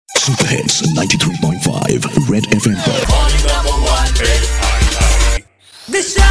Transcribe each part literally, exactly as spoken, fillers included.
Super Hits ninety-three point five Red F M पर Morning number one hit. Disha.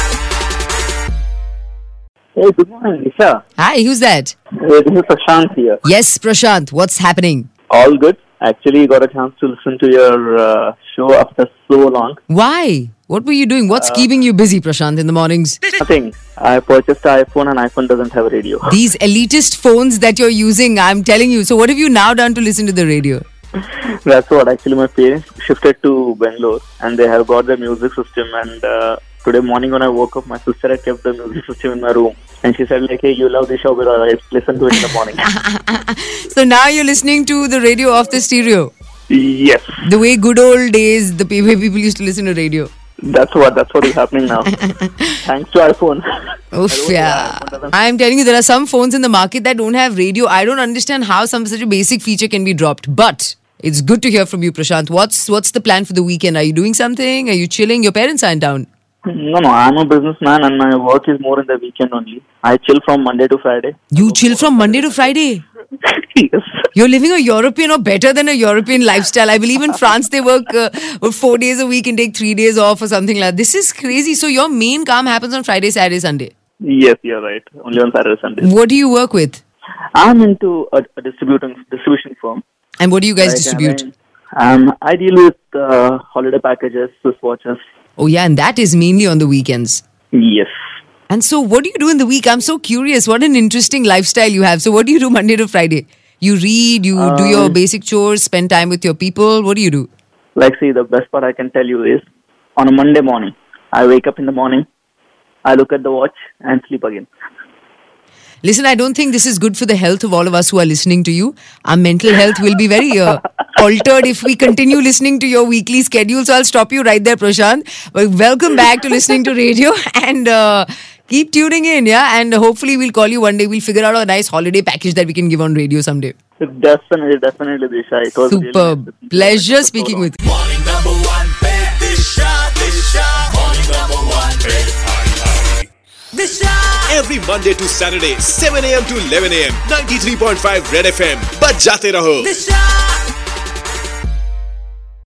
Hey, good morning, Disha. Hi, who's that? Hey, this is Prashant here. Yes, Prashant, what's happening? All good. Actually, got a chance to listen to your uh, show after so long. Why? What were you doing? What's keeping you busy, Prashant, in the mornings? Nothing. I purchased an iPhone and iPhone doesn't have a radio. These elitist phones that you're using, I'm telling you. So what have you now done to listen to the radio? That's what actually my parents shifted to Bangalore and they have got the music system and uh, today morning when I woke up, my sister had kept the music system in my room and she said like, hey, you love the show, but let's listen to it in the morning. So now you're listening to the radio off the stereo. Yes. The way good old days, the pe- way people used to listen to radio. That's what that's what is happening now. Thanks to iPhone. Oof, yeah. I'm telling you, there are some phones in the market that don't have radio. I don't understand how some such a basic feature can be dropped. But it's good to hear from you, Prashant. What's what's the plan for the weekend? Are you doing something? Are you chilling? Your parents are in town. No, no, I'm a businessman and my work is more in the weekend only. I chill from Monday to Friday. You chill from Monday to Friday? Yes. You're living a European or better than a European lifestyle. I believe in France they work uh, four days a week and take three days off or something like that. This is crazy. So your main calm happens on Friday, Saturday, Sunday. Yes, you're right. Only on Saturday, Sunday. What do you work with? I'm into a, a distributing distribution firm. And what do you guys Like, distribute? I mean, um, I deal with uh, holiday packages, Swiss watches. Oh yeah, and that is mainly on the weekends. Yes. And so what do you do in the week? I'm so curious. What an interesting lifestyle you have. So what do you do Monday to Friday? You read, you Um, do your basic chores, spend time with your people. What do you do? Like, see, the best part I can tell you is on a Monday morning, I wake up in the morning, I look at the watch and sleep again. Listen, I don't think this is good for the health of all of us who are listening to you. Our mental health will be very uh, altered if we continue listening to your weekly schedule. So I'll stop you right there, Prashant. But welcome back to listening to radio and uh, keep tuning in, yeah? And hopefully we'll call you one day. We'll figure out a nice holiday package that we can give on radio someday. Definitely, definitely, Disha. It was really Superb. nice to Pleasure so speaking long. with you. Morning number one hit. Disha. Disha. Morning number one hit. Disha. Every Monday to Saturday, seven a.m. to eleven a.m. ninety-three point five Red F M. बज जाते रहो. Disha.